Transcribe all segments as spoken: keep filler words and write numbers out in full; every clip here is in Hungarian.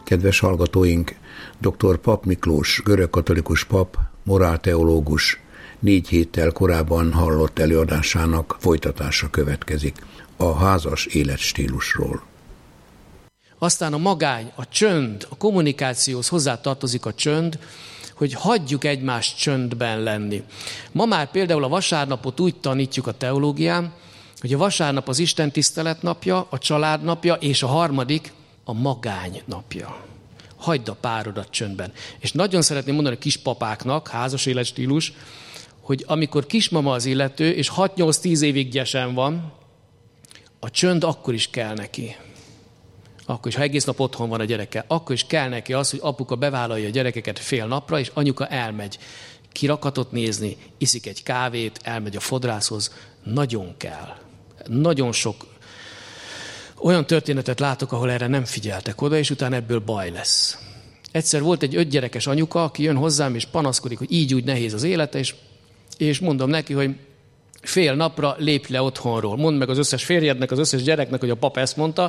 Kedves hallgatóink, dr. Papp Miklós, görögkatolikus pap, morálteológus négy héttel korábban hallott előadásának folytatása következik a házas életstílusról. Aztán a magány, a csönd, a kommunikációhoz hozzá tartozik a csönd, hogy hagyjuk egymást csöndben lenni. Ma már például a vasárnapot úgy tanítjuk a teológián, hogy a vasárnap az Isten tisztelet napja, a család napja, és a harmadik a magány napja. Hagyd a párodat csöndben. És nagyon szeretném mondani a kispapáknak, házas életstílus, hogy amikor kismama az illető, és hat-nyolc-tíz évig gyesen van, a csönd akkor is kell neki. Akkor is, ha egész nap otthon van a gyereke, akkor is kell neki az, hogy apuka bevállalja a gyerekeket fél napra, és anyuka elmegy kirakatot nézni, iszik egy kávét, elmegy a fodrászhoz. Nagyon kell. Nagyon sok olyan történetet látok, ahol erre nem figyeltek oda, és utána ebből baj lesz. Egyszer volt egy ötgyerekes anyuka, aki jön hozzám, és panaszkodik, hogy így úgy nehéz az élete, és, és mondom neki, hogy fél napra lépj le otthonról. Mondd meg az összes férjednek, az összes gyereknek, hogy a pap ezt mondta,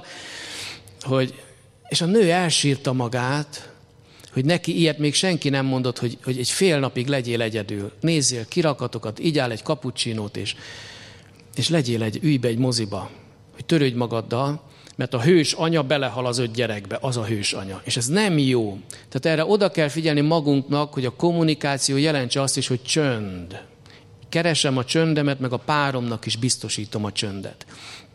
hogy, és a nő elsírta magát, hogy neki ilyet még senki nem mondott, hogy, hogy egy fél napig legyél egyedül. Nézzél kirakatokat, igyál egy cappuccinót, és, és legyél egy, ülj be egy moziba, hogy törődj magaddal, mert a hős anya belehal az öt gyerekbe, az a hős anya. És ez nem jó. Tehát erre oda kell figyelni magunknak, hogy a kommunikáció jelentse azt is, hogy csönd. Keresem a csöndemet, meg a páromnak is biztosítom a csöndet.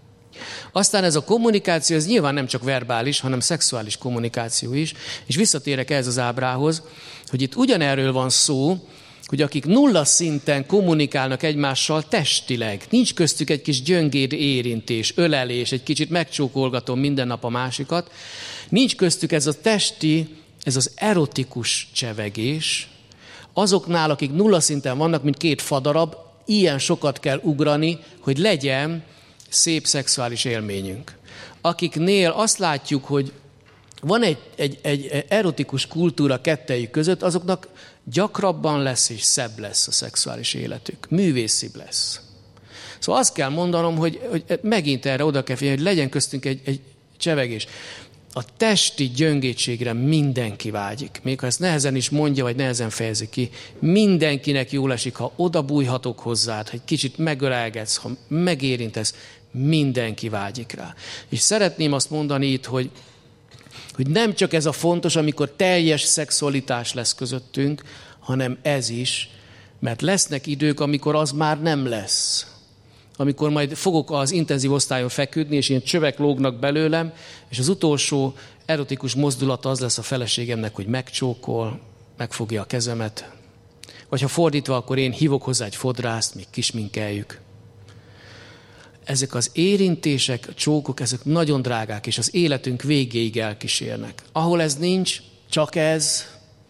Aztán ez a kommunikáció, ez nyilván nem csak verbális, hanem szexuális kommunikáció is, és visszatérek ehhez az ábrához, hogy itt ugyanerről van szó, hogy akik nulla szinten kommunikálnak egymással testileg, nincs köztük egy kis gyöngéd érintés, ölelés, egy kicsit megcsókolgatom minden nap a másikat, nincs köztük ez a testi, ez az erotikus csevegés, azoknál, akik nulla szinten vannak, mint két fadarab, ilyen sokat kell ugrani, hogy legyen szép szexuális élményünk. Akiknél azt látjuk, hogy van egy, egy, egy erotikus kultúra kettejük között, azoknak gyakrabban lesz és szebb lesz a szexuális életük. Művészibb lesz. Szóval azt kell mondanom, hogy, hogy megint erre oda kell figyelni, hogy legyen köztünk egy, egy csevegés. A testi gyöngétségre mindenki vágyik. Még ha ezt nehezen is mondja, vagy nehezen fejezi ki, mindenkinek jól esik, ha oda bújhatok hozzád, hogy kicsit megölelgetsz, ha megérintesz, mindenki vágyik rá. És szeretném azt mondani itt, hogy hogy nem csak ez a fontos, amikor teljes szexualitás lesz közöttünk, hanem ez is, mert lesznek idők, amikor az már nem lesz. Amikor majd fogok az intenzív osztályon feküdni, és ilyen csövek lógnak belőlem, és az utolsó erotikus mozdulata az lesz a feleségemnek, hogy megcsókol, megfogja a kezemet. Vagy ha fordítva, akkor én hívok hozzá egy fodrászt, még kisminkeljük. Ezek az érintések, a csókok, ezek nagyon drágák, és az életünk végéig elkísérnek. Ahol ez nincs, csak ez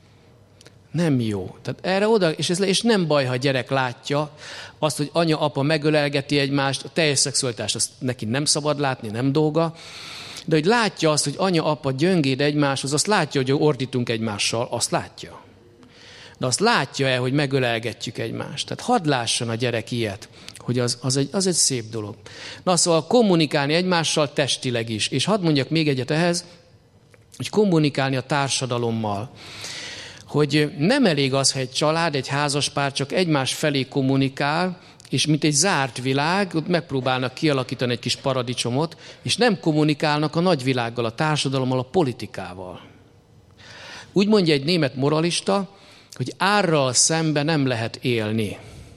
nem jó. Tehát erre oda, és, ez, és nem baj, ha a gyerek látja azt, hogy anya, apa megölelgeti egymást, a teljes szexualitást azt neki nem szabad látni, nem dolga, de hogy látja azt, hogy anya, apa gyöngéd egymáshoz, azt látja, hogy ordítunk egymással, azt látja. De azt látja-e, hogy megölelgetjük egymást? Tehát hadd lásson a gyerek ilyet, hogy az, az, egy, az egy szép dolog. Na szóval kommunikálni egymással testileg is. És hadd mondjak még egyet ehhez, hogy kommunikálni a társadalommal. Hogy nem elég az, ha egy család, egy házaspár csak egymás felé kommunikál, és mint egy zárt világ, ott megpróbálnak kialakítani egy kis paradicsomot, és nem kommunikálnak a nagyvilággal, a társadalommal, a politikával. Úgy mondja egy német moralista, hogy árral szembe nem lehet élni.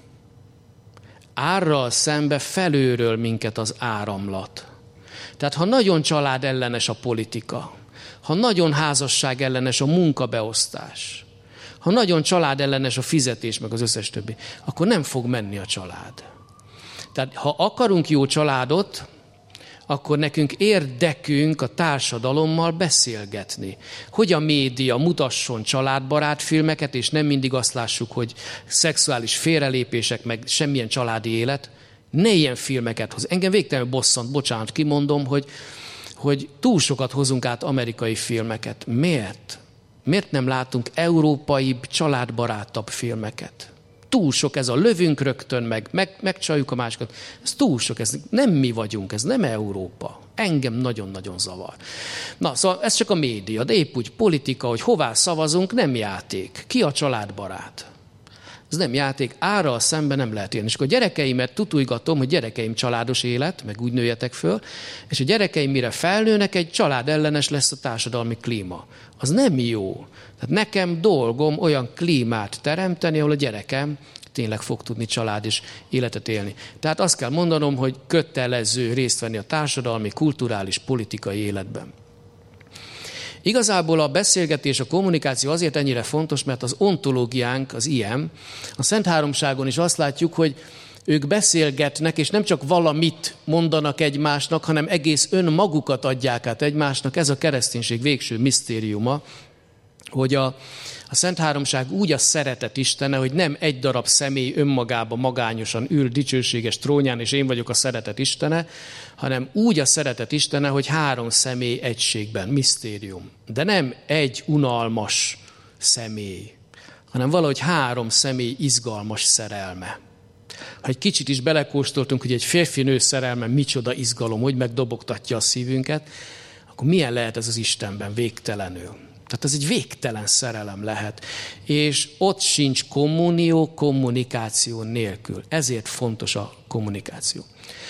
Árral szembe felőről minket az áramlat. Tehát ha nagyon család ellenes a politika, ha nagyon házasság ellenes a munkabeosztás, ha nagyon család ellenes a fizetés, meg az összes többi, akkor nem fog menni a család. Tehát ha akarunk jó családot, akkor nekünk érdekünk a társadalommal beszélgetni. Hogy a média mutasson családbarát filmeket, és nem mindig azt lássuk, hogy szexuális félrelépések, meg semmilyen családi élet. Ne ilyen filmeket hoz. Engem végtelenül bosszant, bocsánat, kimondom, hogy, hogy túl sokat hozunk át amerikai filmeket. Miért? Miért nem látunk európaibb, családbarátabb filmeket? Túl sok ez a lövünk rögtön, meg, meg megcsaljuk a másikat. Ez túl sok, ez nem mi vagyunk, ez nem Európa. Engem nagyon-nagyon zavar. Na, szóval ez csak a média, de épp úgy politika, hogy hová szavazunk, nem játék. Ki a családbarát? Ez nem játék, ára szemben nem lehet élni. És akkor a gyerekeimet tutújgatom, hogy gyerekeim családos élet, meg úgy nőjetek föl, és a gyerekeim mire felnőnek, egy családellenes lesz a társadalmi klíma. Az nem jó. Tehát nekem dolgom olyan klímát teremteni, ahol a gyerekem tényleg fog tudni család és életet élni. Tehát azt kell mondanom, hogy kötelező részt venni a társadalmi, kulturális, politikai életben. Igazából a beszélgetés, a kommunikáció azért ennyire fontos, mert az ontológiánk az ilyen. A Szent Háromságon is azt látjuk, hogy ők beszélgetnek, és nem csak valamit mondanak egymásnak, hanem egész önmagukat adják át egymásnak. Ez a kereszténység végső misztériuma, hogy a, a Szent Háromság úgy a szeretet istene, hogy nem egy darab személy önmagába magányosan ül dicsőséges trónján, és én vagyok a szeretet istene, hanem úgy a szeretet istene, hogy három személy egységben, misztérium. De nem egy unalmas személy, hanem valahogy három személy izgalmas szerelme. Ha egy kicsit is belekóstoltunk, hogy egy férfi-nő szerelme micsoda izgalom, hogy megdobogtatja a szívünket, akkor milyen lehet ez az Istenben végtelenül? Tehát ez egy végtelen szerelem lehet. És ott sincs kommunió, kommunikáció nélkül. Ezért fontos a kommunikáció.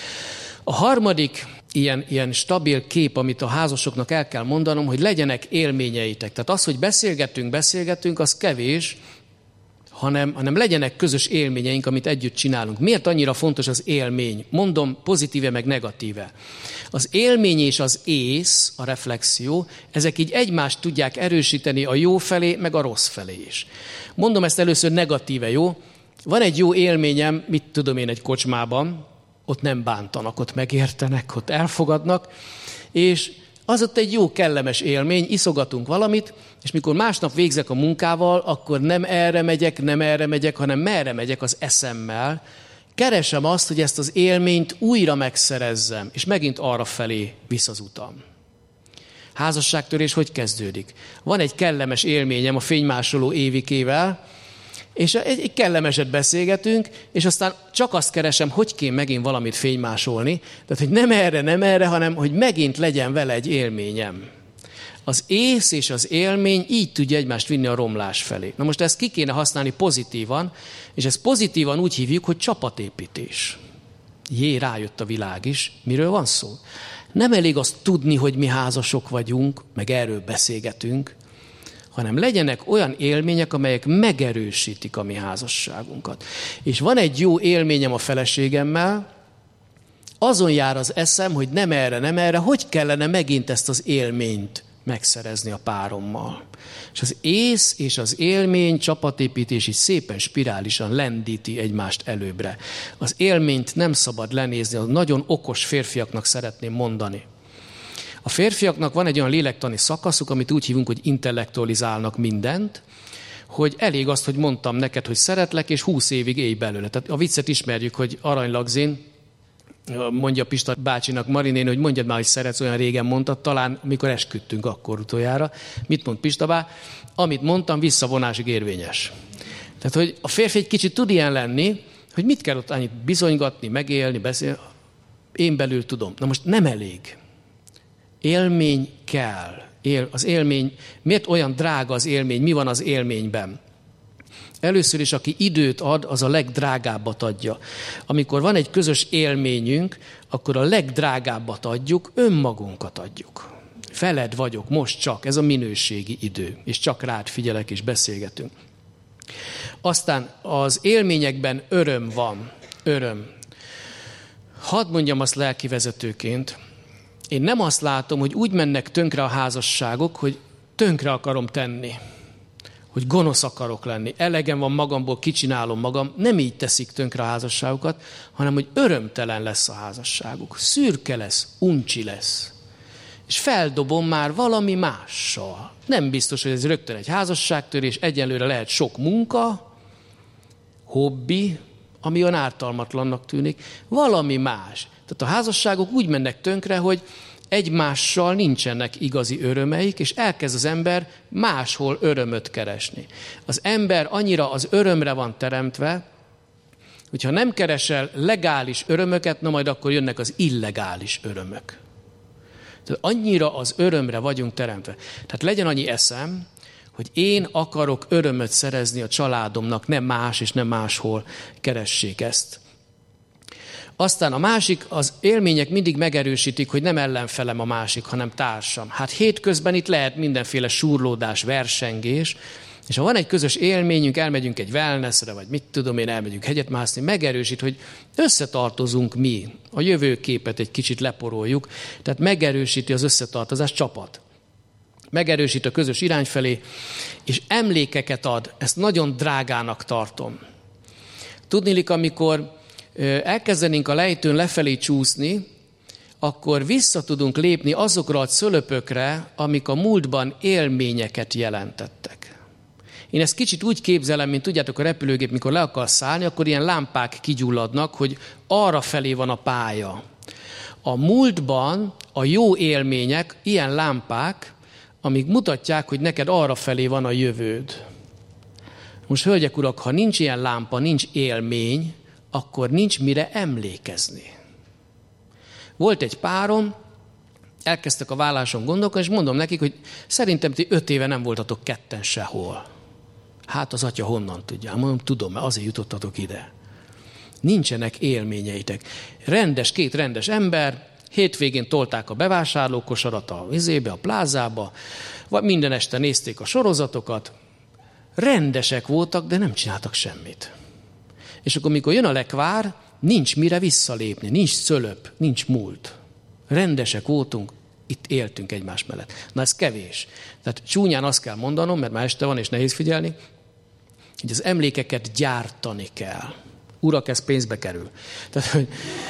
A harmadik ilyen, ilyen stabil kép, amit a házasoknak el kell mondanom, hogy legyenek élményeitek. Tehát az, hogy beszélgetünk, beszélgetünk, az kevés, hanem, hanem legyenek közös élményeink, amit együtt csinálunk. Miért annyira fontos az élmény? Mondom pozitíve meg negatíve. Az élmény és az ész, a reflexió, ezek így egymást tudják erősíteni a jó felé, meg a rossz felé is. Mondom ezt először negatíve, jó? Van egy jó élményem, mit tudom én, egy kocsmában, ott nem bántanak, ott megértenek, ott elfogadnak, és az ott egy jó, kellemes élmény, iszogatunk valamit, és mikor másnap végzek a munkával, akkor nem erre megyek, nem erre megyek, hanem merre megyek az eszemmel. Keresem azt, hogy ezt az élményt újra megszerezzem, és megint arra felé visz az utam. Házasságtörés hogy kezdődik? Van egy kellemes élményem a fénymásoló Évikével, és egy, egy kellemeset beszélgetünk, és aztán csak azt keresem, hogy kéne megint valamit fénymásolni. Tehát, hogy nem erre, nem erre, hanem hogy megint legyen vele egy élményem. Az ész és az élmény így tudja egymást vinni a romlás felé. Na most ezt ki kéne használni pozitívan, és ezt pozitívan úgy hívjuk, hogy csapatépítés. Jé, rájött a világ is. Miről van szó? Nem elég azt tudni, hogy mi házasok vagyunk, meg erről beszélgetünk, hanem legyenek olyan élmények, amelyek megerősítik a mi házasságunkat. És van egy jó élményem a feleségemmel, azon jár az eszem, hogy nem erre, nem erre, hogy kellene megint ezt az élményt megszerezni a párommal. És az ész és az élmény csapatépítés is szépen spirálisan lendíti egymást előbbre. Az élményt nem szabad lenézni, az nagyon okos férfiaknak szeretném mondani. A férfiaknak van egy olyan lélektani szakaszuk, amit úgy hívunk, hogy intellektualizálnak mindent, hogy elég azt, hogy mondtam neked, hogy szeretlek, és húsz évig élj belőle. Tehát a viccet ismerjük, hogy aranylagzin, mondja Pista bácsinak, Marinén, hogy mondjad már, hogy szeretsz, olyan régen mondtad, talán amikor esküdtünk akkor utoljára. Mit mond Pista bá? Amit mondtam, visszavonásig érvényes. Tehát, hogy a férfi egy kicsit tud ilyen lenni, hogy mit kell ott annyit bizonygatni, megélni, beszélni. Én belül tudom. Na most nem elég. Élmény kell. Él, az élmény, miért olyan drága az élmény? Mi van az élményben? Először is, aki időt ad, az a legdrágábbat adja. Amikor van egy közös élményünk, akkor a legdrágábbat adjuk, önmagunkat adjuk. Veled vagyok most csak, ez a minőségi idő, és csak rád figyelek és beszélgetünk. Aztán az élményekben öröm van, öröm. Hadd mondjam azt lelkivezetőként, én nem azt látom, hogy úgy mennek tönkre a házasságok, hogy tönkre akarom tenni, hogy gonosz akarok lenni, elegem van magamból, kicsinálom magam, nem így teszik tönkre a házasságokat, hanem hogy örömtelen lesz a házasságuk, szürke lesz, uncsi lesz, és feldobom már valami mással. Nem biztos, hogy ez rögtön egy házasságtörés, egyenlőre lehet sok munka, hobbi, ami olyan ártalmatlannak tűnik, valami más. Tehát a házasságok úgy mennek tönkre, hogy egymással nincsenek igazi örömeik, és elkezd az ember máshol örömöt keresni. Az ember annyira az örömre van teremtve, hogyha nem keresel legális örömöket, na majd akkor jönnek az illegális örömök. Tehát annyira az örömre vagyunk teremtve. Tehát legyen annyi eszem, hogy én akarok örömöt szerezni a családomnak, nem más és nem máshol keressék ezt. Aztán a másik, az élmények mindig megerősítik, hogy nem ellenfelem a másik, hanem társam. Hát hétközben itt lehet mindenféle súrlódás, versengés, és ha van egy közös élményünk, elmegyünk egy wellnessre, vagy mit tudom én, elmegyünk hegyet mászni, megerősít, hogy összetartozunk mi. A jövőképet egy kicsit leporoljuk, tehát megerősíti az összetartozás csapat. Megerősít a közös irány felé, és emlékeket ad. Ezt nagyon drágának tartom. Tudniillik, amikor elkezdenénk a lejtőn lefelé csúszni, akkor vissza tudunk lépni azokra a szölöpökre, amik a múltban élményeket jelentettek. Én ezt kicsit úgy képzelem, mint tudjátok, a repülőgép, mikor le akar szállni, akkor ilyen lámpák kigyulladnak, hogy arra felé van a pálya. A múltban a jó élmények, ilyen lámpák, amik mutatják, hogy neked arra felé van a jövőd. Most, hölgyek, urak, ha nincs ilyen lámpa, nincs élmény, akkor nincs mire emlékezni. Volt egy párom, elkezdtek a válláson gondolkodni, és mondom nekik, hogy szerintem ti öt éve nem voltatok ketten sehol. Hát az atya honnan tudja? Mondom, tudom, mert azért jutottatok ide. Nincsenek élményeitek. Rendes, két rendes ember, hétvégén tolták a bevásárlókosarat a vizébe, a plázába, vagy minden este nézték a sorozatokat. Rendesek voltak, de nem csináltak semmit. És akkor, mikor jön a lekvár, nincs mire visszalépni, nincs szölöp, nincs múlt. Rendesek voltunk, itt éltünk egymás mellett. Na ez kevés. Tehát csúnyán azt kell mondanom, mert már este van és nehéz figyelni, hogy az emlékeket gyártani kell. Urak, ez pénzbe kerül. Tehát, hogy,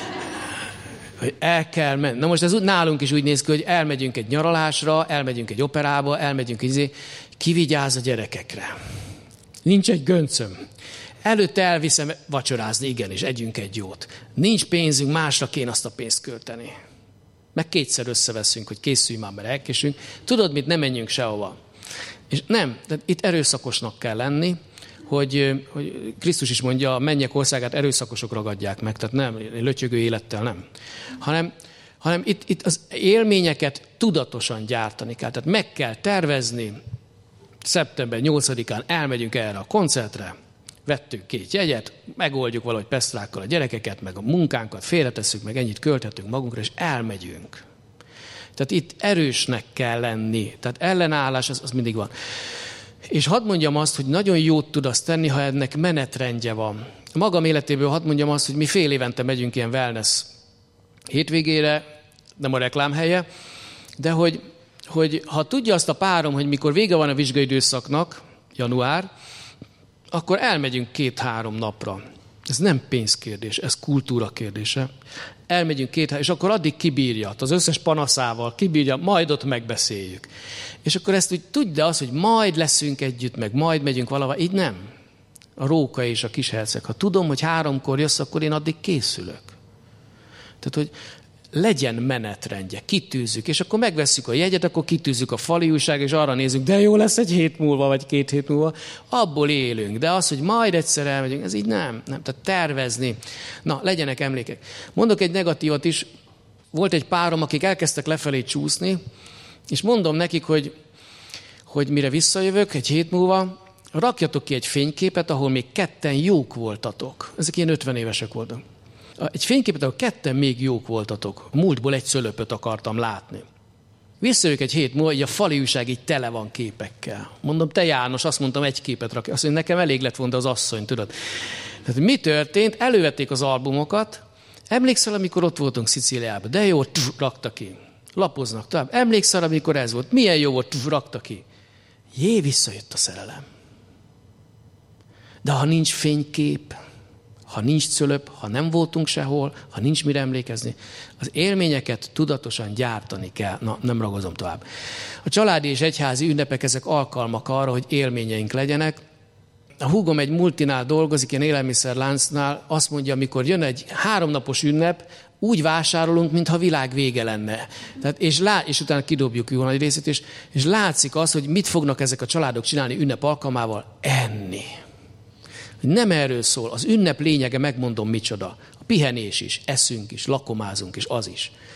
hogy el kell menni. Na most ez nálunk is úgy néz ki, hogy elmegyünk egy nyaralásra, elmegyünk egy operába, elmegyünk egy... Kivigyáz a gyerekekre. Nincs egy göncöm. Előtte elviszem vacsorázni, igenis, együnk egy jót. Nincs pénzünk, másra kéne azt a pénzt költeni. Meg kétszer összeveszünk, hogy készülj már, mert elkésünk. Tudod mit, nem menjünk sehova. És nem, tehát itt erőszakosnak kell lenni, hogy, hogy Krisztus is mondja, a mennyek országát erőszakosok ragadják meg, tehát nem, lötyögő élettel nem. Hanem, hanem itt, itt az élményeket tudatosan gyártani kell. Tehát meg kell tervezni, szeptember nyolcadikán elmegyünk erre a koncertre, vettünk két jegyet, megoldjuk valahogy pesztrákkal a gyerekeket, meg a munkánkat, félretesszük, meg ennyit költhetünk magunkra, és elmegyünk. Tehát itt erősnek kell lenni. Tehát ellenállás az, az mindig van. És hadd mondjam azt, hogy nagyon jót tud azt tenni, ha ennek menetrendje van. A magam életéből hadd mondjam azt, hogy mi fél évente megyünk ilyen wellness hétvégére, nem a reklámhelye, de hogy, hogy ha tudja azt a párom, hogy mikor vége van a vizsgaidőszaknak, január, akkor elmegyünk két-három napra. Ez nem pénzkérdés, ez kultúra kérdése. Elmegyünk két, és akkor addig kibírja, az összes panaszával kibírja, majd ott megbeszéljük. És akkor ezt úgy tudja az, hogy majd leszünk együtt, meg majd megyünk valahova. Így nem. A róka és a kisherceg. Ha tudom, hogy háromkor jössz, akkor én addig készülök. Tehát, hogy legyen menetrendje, kitűzzük, és akkor megvesszük a jegyet, akkor kitűzzük a fali újság, és arra nézzük, de jó lesz egy hét múlva, vagy két hét múlva, abból élünk. De az, hogy majd egyszer elmegyünk, ez így nem. nem. Tehát tervezni. Na, legyenek emlékek. Mondok egy negatívat is. Volt egy párom, akik elkezdtek lefelé csúszni, és mondom nekik, hogy, hogy mire visszajövök egy hét múlva, rakjatok ki egy fényképet, ahol még ketten jók voltatok. Ezek ilyen ötven évesek voltak. Egy fényképet, ahol ketten még jók voltatok. Múltból egy szölöpöt akartam látni. Visszajövök egy hét múlva, így a fali újság így tele van képekkel. Mondom, te János, azt mondtam, egy képet rakj. Azt mondja, nekem elég lett volna az asszony, tudod. Tehát mi történt? Elővették az albumokat. Emlékszel, amikor ott voltunk Szicíliában? De jó, tf, rakta ki. Lapoznak tovább. Emlékszel, amikor ez volt? Milyen jó volt, tf, rakta ki. Jé, visszajött a szerelem. De ha nincs fénykép, ha nincs szölöp, ha nem voltunk sehol, ha nincs mire emlékezni, az élményeket tudatosan gyártani kell. Na, nem ragozom tovább. A családi és egyházi ünnepek, ezek alkalmak arra, hogy élményeink legyenek. A húgom egy multinál dolgozik, ilyen élelmiszerláncnál, azt mondja, amikor jön egy háromnapos ünnep, úgy vásárolunk, mintha világ vége lenne. Tehát, és, lá, és utána kidobjuk jó nagy részét, és, és látszik az, hogy mit fognak ezek a családok csinálni ünnep alkalmával? Enni. Nem erről szól. Az ünnep lényege, megmondom micsoda. A pihenés is, eszünk is, lakomázunk is, az is.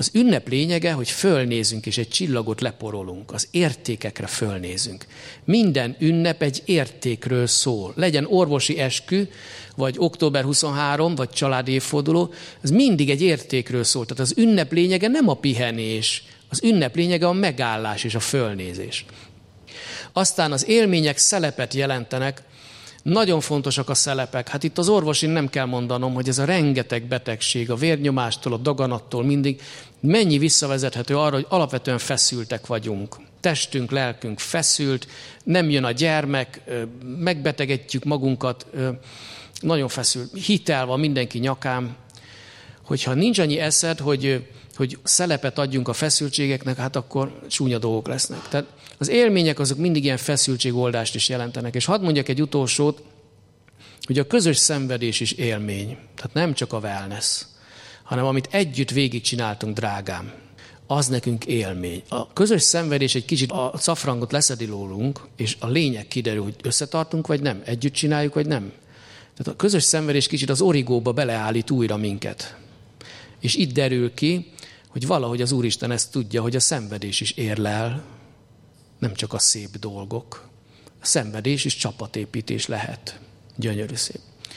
Az ünnep lényege, hogy fölnézünk és egy csillagot leporolunk, az értékekre fölnézünk. Minden ünnep egy értékről szól. Legyen orvosi eskü, vagy október huszonharmadika, vagy családi évforduló, ez mindig egy értékről szól. Tehát az ünnep lényege nem a pihenés, az ünnep lényege a megállás és a fölnézés. Aztán az élmények szelepet jelentenek, nagyon fontosak a szelepek. Hát itt az orvosin nem kell mondanom, hogy ez a rengeteg betegség, a vérnyomástól, a daganattól mindig mennyi visszavezethető arra, hogy alapvetően feszültek vagyunk. Testünk, lelkünk feszült, nem jön a gyermek, megbetegedjük magunkat, nagyon feszült. Hitel van mindenki nyakán. Hogyha nincs annyi eszed, hogy, hogy szelepet adjunk a feszültségeknek, hát akkor csúnya dolgok lesznek. Tehát az élmények azok mindig ilyen feszültségoldást is jelentenek. És hadd mondjak egy utolsót, hogy a közös szenvedés is élmény. Tehát nem csak a wellness, hanem amit együtt végigcsináltunk, drágám, az nekünk élmény. A közös szenvedés egy kicsit a szafrangot leszedi rólunk, és a lényeg kiderül, hogy összetartunk, vagy nem, együtt csináljuk, vagy nem. Tehát a közös szenvedés kicsit az origóba beleállít újra minket. És itt derül ki, hogy valahogy az Úristen ezt tudja, hogy a szenvedés is érlel, nem csak a szép dolgok. A szenvedés is csapatépítés lehet. Gyönyörű szép.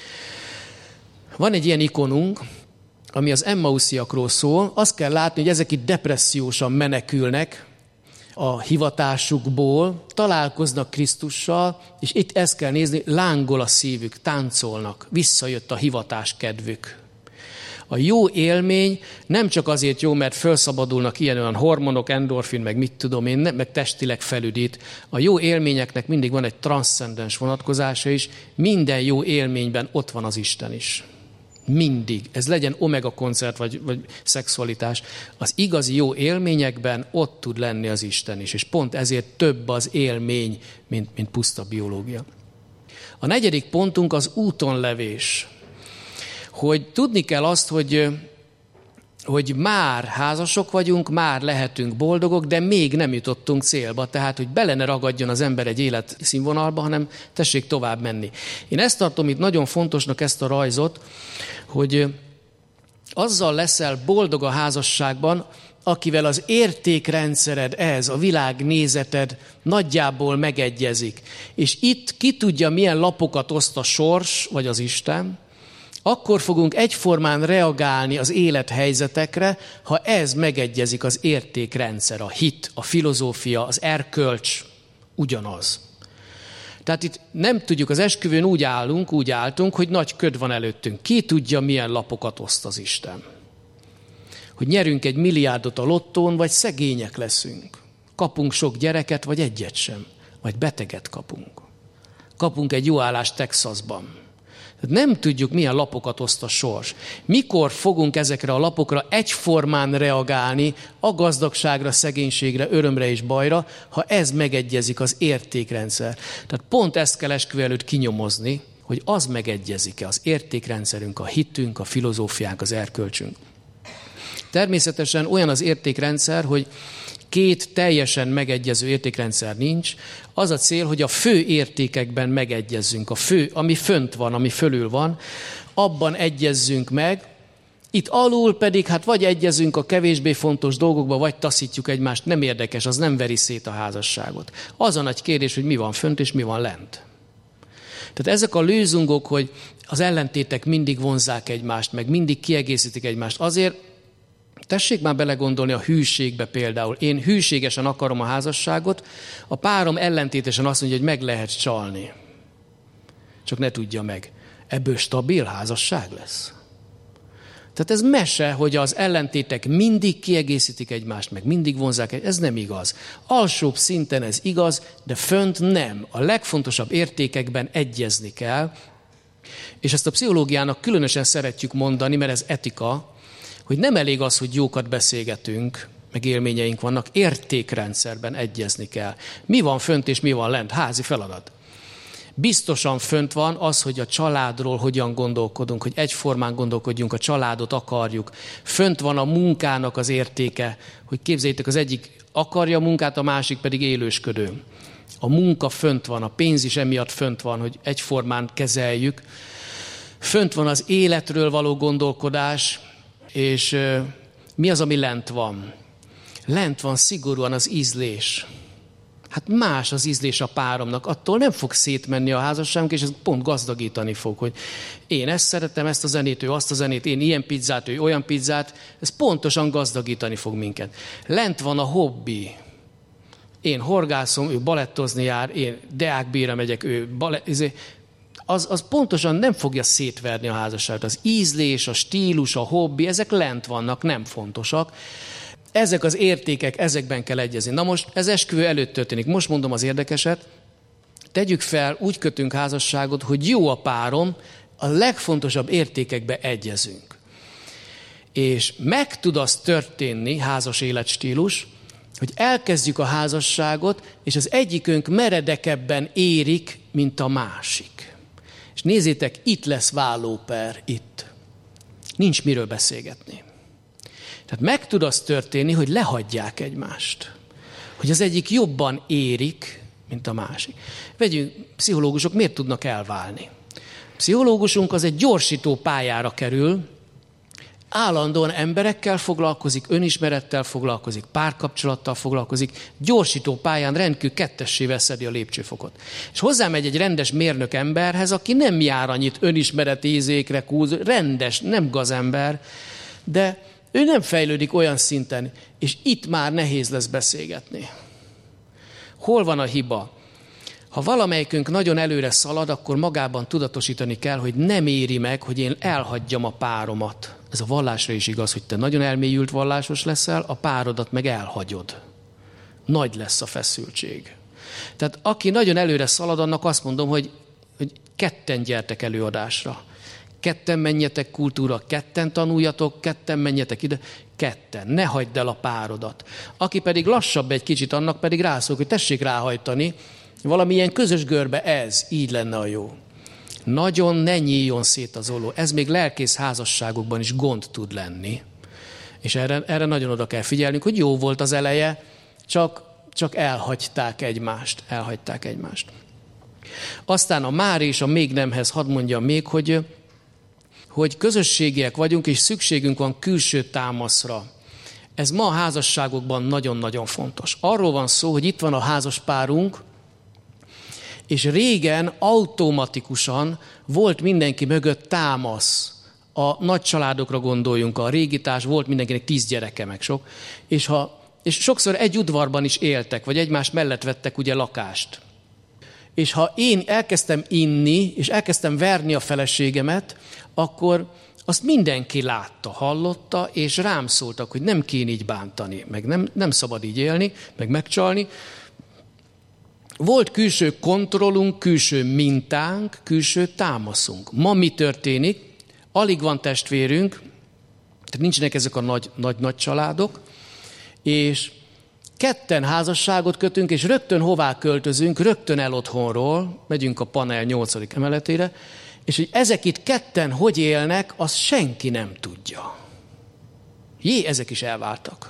Van egy ilyen ikonunk, ami az Emmausziakról szól. Azt kell látni, hogy ezek itt depressziósan menekülnek a hivatásukból, találkoznak Krisztussal, és itt ezt kell nézni, lángol a szívük, táncolnak, visszajött a hivatás kedvük. A jó élmény nem csak azért jó, mert felszabadulnak ilyen-olyan hormonok, endorfin, meg mit tudom én, meg testileg felüdít. A jó élményeknek mindig van egy transzcendens vonatkozása is, minden jó élményben ott van az Isten is. Mindig. Ez legyen omega koncert, vagy, vagy szexualitás. Az igazi jó élményekben ott tud lenni az Isten is, és pont ezért több az élmény, mint, mint puszta biológia. A negyedik pontunk az útonlevés. Hogy tudni kell azt, hogy, hogy már házasok vagyunk, már lehetünk boldogok, de még nem jutottunk célba. Tehát, hogy bele ne ragadjon az ember egy életszínvonalba, hanem tessék tovább menni. Én ezt tartom itt nagyon fontosnak, ezt a rajzot, hogy azzal leszel boldog a házasságban, akivel az értékrendszered, ez, a világnézeted nagyjából megegyezik. És itt ki tudja, milyen lapokat oszt a sors, vagy az Isten, akkor fogunk egyformán reagálni az élethelyzetekre, ha ez megegyezik, az értékrendszer, a hit, a filozófia, az erkölcs ugyanaz. Tehát itt nem tudjuk, az esküvőn úgy állunk, úgy álltunk, hogy nagy köd van előttünk. Ki tudja, milyen lapokat oszt az Isten. Hogy nyerünk egy milliárdot a lottón, vagy szegények leszünk. Kapunk sok gyereket, vagy egyet sem. Vagy beteget kapunk. Kapunk egy jó állást Texasban. Nem tudjuk, milyen lapokat oszt a sors. Mikor fogunk ezekre a lapokra egyformán reagálni, a gazdagságra, szegénységre, örömre és bajra, ha ez megegyezik, az értékrendszer. Tehát pont ezt kell esküvő előtt kinyomozni, hogy az megegyezik-e az értékrendszerünk, a hitünk, a filozófiánk, az erkölcsünk. Természetesen olyan az értékrendszer, hogy két teljesen megegyező értékrendszer nincs. Az a cél, hogy a fő értékekben megegyezzünk. A fő, ami fönt van, ami fölül van, abban egyezzünk meg. Itt alul pedig, hát vagy egyezünk a kevésbé fontos dolgokba, vagy taszítjuk egymást. Nem érdekes, az nem veri szét a házasságot. Az a nagy kérdés, hogy mi van fönt és mi van lent. Tehát ezek a lőzungok, hogy az ellentétek mindig vonzzák egymást, meg mindig kiegészítik egymást. Azért tessék már belegondolni a hűségbe például. Én hűségesen akarom a házasságot, a párom ellentétesen azt mondja, hogy meg lehet csalni. Csak ne tudja meg. Ebből stabil házasság lesz. Tehát ez mese, hogy az ellentétek mindig kiegészítik egymást, meg mindig vonzák egymást. Ez nem igaz. Alsóbb szinten ez igaz, de fönt nem. A legfontosabb értékekben egyezni kell. És ezt a pszichológiának különösen szeretjük mondani, mert ez etika, hogy nem elég az, hogy jókat beszélgetünk, meg élményeink vannak, értékrendszerben egyezni kell. Mi van fönt és mi van lent? Házi feladat. Biztosan fönt van az, hogy a családról hogyan gondolkodunk, hogy egyformán gondolkodjunk, a családot akarjuk. Fönt van a munkának az értéke, hogy képzeljétek, az egyik akarja a munkát, a másik pedig élősködő. A munka fönt van, a pénz is emiatt fönt van, hogy egyformán kezeljük. Fönt van az életről való gondolkodás, és Mi az, ami lent van? Lent van szigorúan az ízlés. Hát más az ízlés a páromnak. Attól nem fog szétmenni a házasságunk, és ez pont gazdagítani fog, hogy én ezt szeretem, ezt a zenét, ő azt a zenét, én ilyen pizzát, ő olyan pizzát. Ez pontosan gazdagítani fog minket. Lent van a hobbi. Én horgászom, ő balettozni jár, én deákbíra megyek, ő balett... Az, az pontosan nem fogja szétverni a házasságot. Az ízlés, a stílus, a hobbi, ezek lent vannak, nem fontosak. Ezek az értékek, ezekben kell egyezni. Na most ez esküvő előtt történik. Most mondom az érdekeset. Tegyük fel, úgy kötünk házasságot, hogy jó a párom, a legfontosabb értékekbe egyezünk. És meg tud az történni, házas életstílus, hogy elkezdjük a házasságot, és az egyikünk meredekebben érik, mint a másik. És nézzétek, itt lesz vállóper, itt. Nincs miről beszélgetni. Tehát meg tud az történni, hogy lehagyják egymást. Hogy az egyik jobban érik, mint a másik. Vegyünk, pszichológusok miért tudnak elválni? Pszichológusunk az egy gyorsító pályára kerül, állandóan emberekkel foglalkozik, önismerettel foglalkozik, párkapcsolattal foglalkozik, gyorsító pályán rendkívül kettessével szedi a lépcsőfokot. És hozzámegy egy rendes mérnök emberhez, aki nem jár annyit önismereti ízékre, kúz, rendes, nem gazember, de ő nem fejlődik olyan szinten, és itt már nehéz lesz beszélgetni. Hol van a hiba? Ha valamelyikünk nagyon előre szalad, akkor magában tudatosítani kell, hogy nem éri meg, hogy én elhagyjam a páromat. Ez a vallásra is igaz, hogy te nagyon elmélyült vallásos leszel, a párodat meg elhagyod. Nagy lesz a feszültség. Tehát aki nagyon előre szalad, annak azt mondom, hogy, hogy ketten gyertek előadásra. Ketten menjetek kultúra, ketten tanuljatok, ketten menjetek ide, ketten. Ne hagyd el a párodat. Aki pedig lassabb egy kicsit, annak pedig rászól, hogy tessék ráhajtani, valamilyen közös görbe ez, így lenne a jó. Nagyon ne nyíljon szét az olló. Ez még lelkész házasságokban is gond tud lenni. És erre, erre nagyon oda kell figyelnünk, hogy jó volt az eleje, csak, csak elhagyták egymást. Elhagyták egymást. Aztán a már és a még nemhez hadd mondjam még, hogy, hogy közösségiek vagyunk, és szükségünk van külső támaszra. Ez ma a házasságokban nagyon-nagyon fontos. Arról van szó, hogy itt van a házaspárunk, és régen automatikusan volt mindenki mögött támasz. A nagy családokra gondoljunk, a régitás, volt mindenkinek tíz gyereke, meg sok. És, ha, és sokszor egy udvarban is éltek, vagy egymás mellett vettek ugye lakást. És ha én elkezdtem inni, és elkezdtem verni a feleségemet, akkor azt mindenki látta, hallotta, és rám szóltak, hogy nem kéne így bántani, meg nem, nem szabad így élni, meg megcsalni. Volt külső kontrollunk, külső mintánk, külső támaszunk. Ma mi történik? Alig van testvérünk, tehát nincsenek ezek a nagy, nagy, nagy családok, és ketten házasságot kötünk, és rögtön hová költözünk, rögtön el otthonról, megyünk a panel nyolcadik emeletére, és hogy ezek itt ketten hogy élnek, azt senki nem tudja. Jé, ezek is elváltak.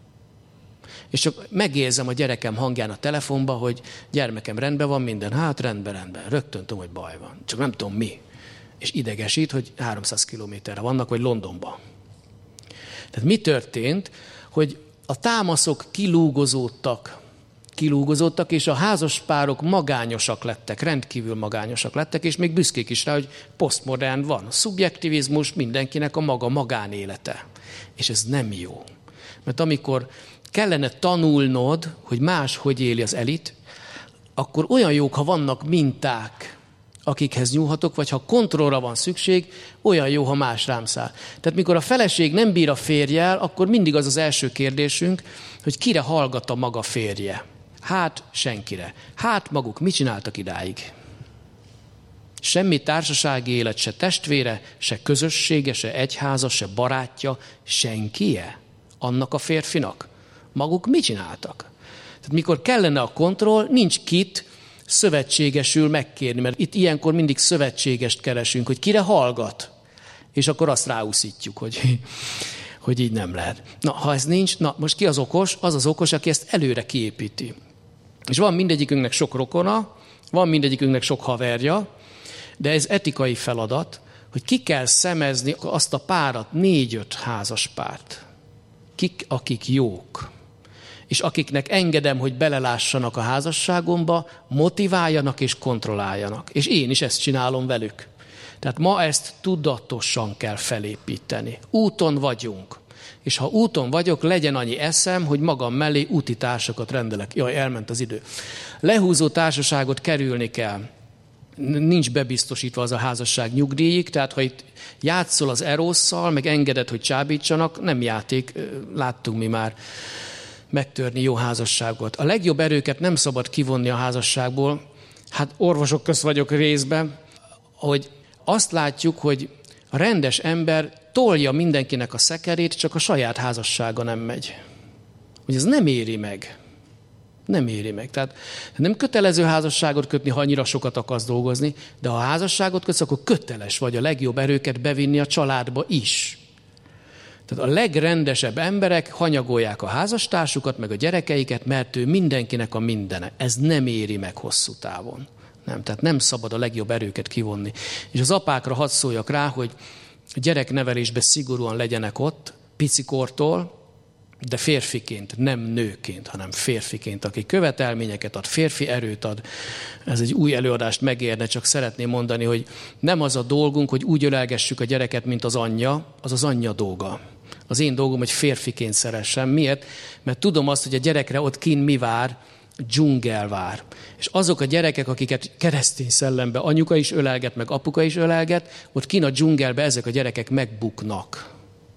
És csak megérzem a gyerekem hangján a telefonba, hogy gyermekem, rendben van minden, hát rendben, rendben, rögtön tudom, hogy baj van. Csak nem tudom mi. És idegesít, hogy háromszáz kilométerre vannak, vagy Londonban. Tehát mi történt, hogy a támaszok kilúgozódtak, kilúgozódtak, és a házaspárok magányosak lettek, rendkívül magányosak lettek, és még büszkék is rá, hogy posztmodern van. A szubjektivizmus, mindenkinek a maga magánélete. És ez nem jó. Mert amikor kellene tanulnod, hogy más hogy éli az elit, akkor olyan jók, ha vannak minták, akikhez nyúlhatok, vagy ha kontrollra van szükség, olyan jó, ha más rám száll. Tehát mikor a feleség nem bír a férjjel, akkor mindig az az első kérdésünk, hogy kire hallgat a maga férje. Hát senkire. Hát maguk mit csináltak idáig? Semmi társasági élet, se testvére, se közössége, se egyháza, se barátja, senkie annak a férfinak. Maguk mit csináltak? Tehát mikor kellene a kontroll, nincs kit szövetségesül megkérni, mert itt ilyenkor mindig szövetségest keresünk, hogy kire hallgat, és akkor azt ráúszítjuk, hogy, hogy így nem lehet. Na, ha ez nincs, na most ki az okos? Az az okos, aki ezt előre kiépíti. És van mindegyikünknek sok rokona, van mindegyikünknek sok haverja, de ez etikai feladat, hogy ki kell szemezni azt a párat, négy-öt házas párt. kik, akik jók, és akiknek engedem, hogy belelássanak a házasságomba, motiváljanak és kontrolláljanak. És én is ezt csinálom velük. Tehát ma ezt tudatosan kell felépíteni. Úton vagyunk. És ha úton vagyok, legyen annyi eszem, hogy magam mellé úti társakat rendelek. Jaj, elment az idő. Lehúzó társaságot kerülni kell. Nincs bebiztosítva az a házasság nyugdíjig, tehát ha itt játszol az erosszal, meg engeded, hogy csábítsanak, nem játék, láttunk mi már megtörni jó házasságot. A legjobb erőket nem szabad kivonni a házasságból. Hát orvosok közt vagyok részben, hogy azt látjuk, hogy a rendes ember tolja mindenkinek a szekerét, csak a saját házassága nem megy. Hogy ez nem éri meg. Nem éri meg. Tehát nem kötelező házasságot kötni, ha annyira sokat akarsz dolgozni, de ha házasságot kötsz, akkor köteles vagy a legjobb erőket bevinni a családba is. Tehát a legrendesebb emberek hanyagolják a házastársukat, meg a gyerekeiket, mert ő mindenkinek a mindene. Ez nem éri meg hosszú távon. Nem, tehát nem szabad a legjobb erőket kivonni. És az apákra hadd szóljak rá, hogy a gyereknevelésben szigorúan legyenek ott, picikortól, de férfiként, nem nőként, hanem férfiként, aki követelményeket ad, férfi erőt ad. Ez egy új előadást megérne, csak szeretném mondani, hogy nem az a dolgunk, hogy úgy ölelgessük a gyereket, mint az anyja, az az anyja dolga. Az én dolgom, hogy férfiként szeressem. Miért? Mert tudom azt, hogy a gyerekre ott kint mi vár, dzsungel vár. És azok a gyerekek, akiket keresztény szellembe anyuka is ölelget, meg apuka is ölelget, ott kint a dzsungelbe ezek a gyerekek megbuknak.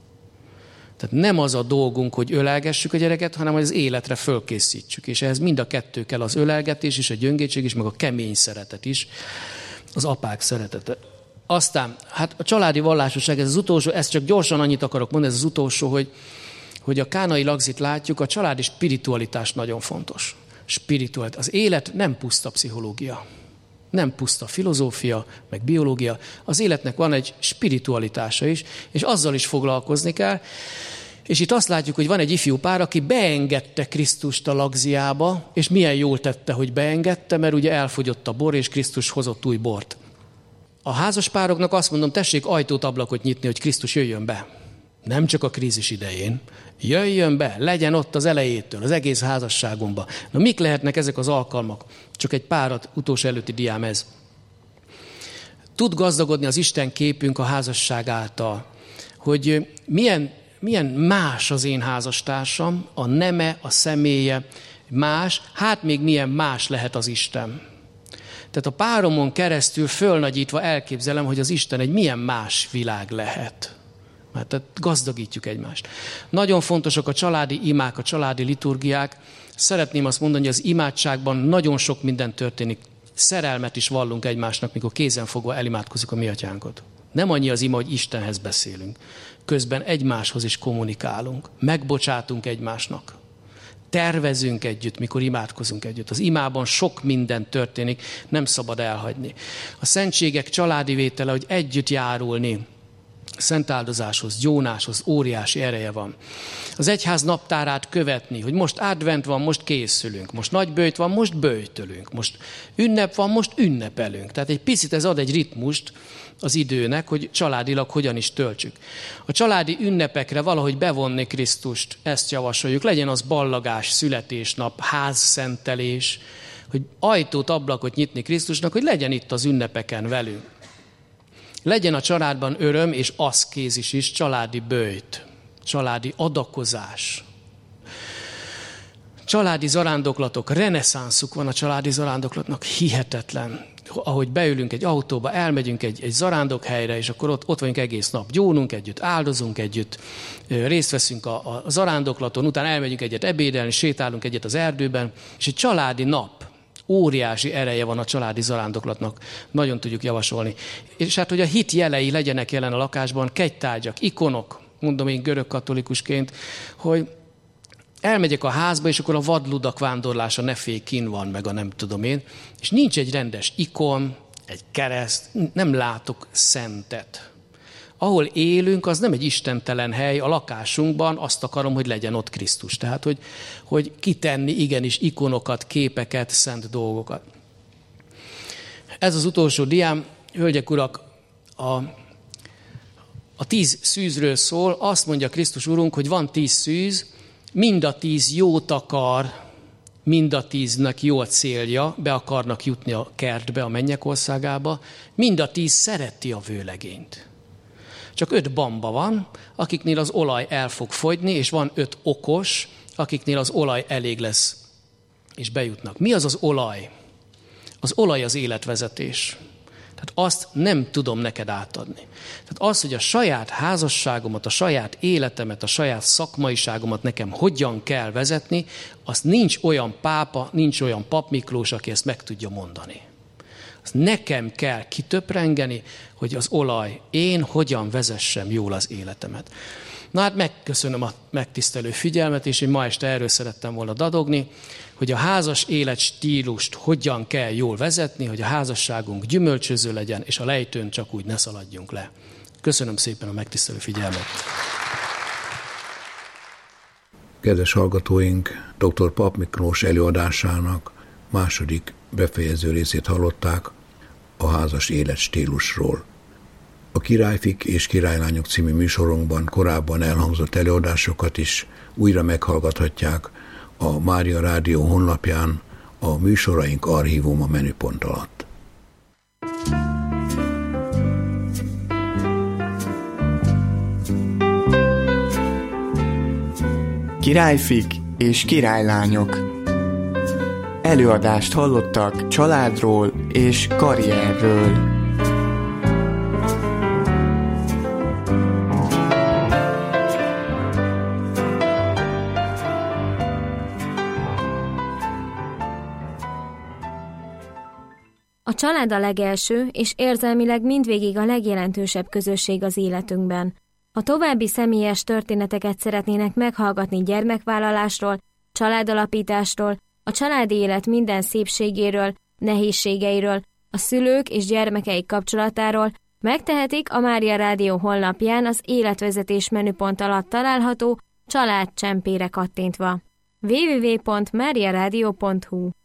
Tehát nem az a dolgunk, hogy ölelgessük a gyereket, hanem hogy az életre fölkészítsük. És ehhez mind a kettő kell, az ölelgetés is, a gyöngétség is, meg a kemény szeretet is, az apák szeretete. Aztán, hát a családi vallásosság, ez az utolsó, ezt csak gyorsan annyit akarok mondani, ez az utolsó, hogy, hogy a kánai lagzit látjuk, a családi spiritualitás nagyon fontos. Spiritualitás. Az élet nem puszta pszichológia, nem puszta filozófia, meg biológia. Az életnek van egy spiritualitása is, és azzal is foglalkozni kell. És itt azt látjuk, hogy van egy ifjú pár, aki beengedte Krisztust a lagziába, és milyen jól tette, hogy beengedte, mert ugye elfogyott a bor, és Krisztus hozott új bort. A házaspároknak azt mondom, tessék ajtót, ablakot nyitni, hogy Krisztus jöjjön be. Nem csak a krízis idején. Jöjjön be, legyen ott az elejétől, az egész házasságomba. Na mik lehetnek ezek az alkalmak? Csak egy párat, utolsó előtti diám ez. Tud gazdagodni az Isten képünk a házasság által, hogy milyen, milyen más az én házastársam, a neme, a személye más, hát még milyen más lehet az Isten. Tehát a páromon keresztül fölnagyítva elképzelem, hogy az Isten egy milyen más világ lehet. Mert tehát gazdagítjuk egymást. Nagyon fontosak a családi imák, a családi liturgiák. Szeretném azt mondani, hogy az imádságban nagyon sok minden történik. Szerelmet is vallunk egymásnak, mikor kézenfogva elimádkozik a mi atyánkot. Nem annyi az ima, hogy Istenhez beszélünk. Közben egymáshoz is kommunikálunk. Megbocsátunk egymásnak. Tervezünk együtt, mikor imádkozunk együtt. Az imában sok minden történik, nem szabad elhagyni. A szentségek családi vétele, hogy együtt járulni, szentáldozáshoz, gyónáshoz óriási ereje van. Az egyház naptárát követni, hogy most advent van, most készülünk, most nagyböjt van, most böjtölünk, most ünnep van, most ünnepelünk. Tehát egy picit ez ad egy ritmust az időnek, hogy családilag hogyan is töltsük. A családi ünnepekre valahogy bevonni Krisztust, ezt javasoljuk. Legyen az ballagás, születésnap, házszentelés, hogy ajtót, ablakot nyitni Krisztusnak, hogy legyen itt az ünnepeken velünk. Legyen a családban öröm és aszkézis is, családi böjt, családi adakozás. Családi zarándoklatok, reneszánszuk van a családi zarándoklatnak, hihetetlen. Ahogy beülünk egy autóba, elmegyünk egy, egy zarándokhelyre, és akkor ott, ott vagyunk egész nap. Gyónunk együtt, áldozunk együtt, részt veszünk a, a zarándoklaton, utána elmegyünk egyet ebédelni, sétálunk egyet az erdőben, és egy családi nap. Óriási ereje van a családi zarándoklatnak, nagyon tudjuk javasolni. És hát, hogy a hit jelei legyenek jelen a lakásban, kegytárgyak, ikonok, mondom én görög katolikusként, hogy elmegyek a házba, és akkor a vadludak vándorlása ne félj, kin van, meg a nem tudom én, és nincs egy rendes ikon, egy kereszt, nem látok szentet. Ahol élünk, az nem egy istentelen hely, a lakásunkban azt akarom, hogy legyen ott Krisztus. Tehát, hogy, hogy kitenni igenis ikonokat, képeket, szent dolgokat. Ez az utolsó diám, hölgyek, urak, a, a tíz szűzről szól, azt mondja Krisztus Urunk, hogy van tíz szűz, mind a tíz jót akar, mind a tíznek jó a célja, be akarnak jutni a kertbe, a mennyek országába, mind a tíz szereti a vőlegényt. Csak öt bamba van, akiknél az olaj el fog fogyni, és van öt okos, akiknél az olaj elég lesz, és bejutnak. Mi az az olaj? Az olaj az életvezetés. Tehát azt nem tudom neked átadni. Tehát az, hogy a saját házasságomat, a saját életemet, a saját szakmaiságomat nekem hogyan kell vezetni, azt nincs olyan pápa, nincs olyan Pap Miklós, aki ezt meg tudja mondani. Azt nekem kell kitöprengeni, hogy az olaj, én hogyan vezessem jól az életemet. Na hát megköszönöm a megtisztelő figyelmet, és én ma este erről szerettem volna dadogni, hogy a házas életstílust hogyan kell jól vezetni, hogy a házasságunk gyümölcsöző legyen, és a lejtőn csak úgy ne szaladjunk le. Köszönöm szépen a megtisztelő figyelmet. Kedves hallgatóink, dr. Pap Miklós előadásának második befejező részét hallották a házas életstílusról. A Királyfik és Királylányok című műsorunkban korábban elhangzott előadásokat is újra meghallgathatják a Mária Rádió honlapján, a műsoraink archívuma menüpont alatt. Királyfik és királylányok. Előadást hallottak családról és karrierről. A család a legelső, és érzelmileg mindvégig a legjelentősebb közösség az életünkben. Ha további személyes történeteket szeretnének meghallgatni gyermekvállalásról, családalapításról, a családi élet minden szépségéről, nehézségeiről, a szülők és gyermekeik kapcsolatáról, megtehetik a Mária Rádió honlapján az életvezetés menüpont alatt található családcsempére kattintva. double-u double-u double-u pont mária rádió pont hu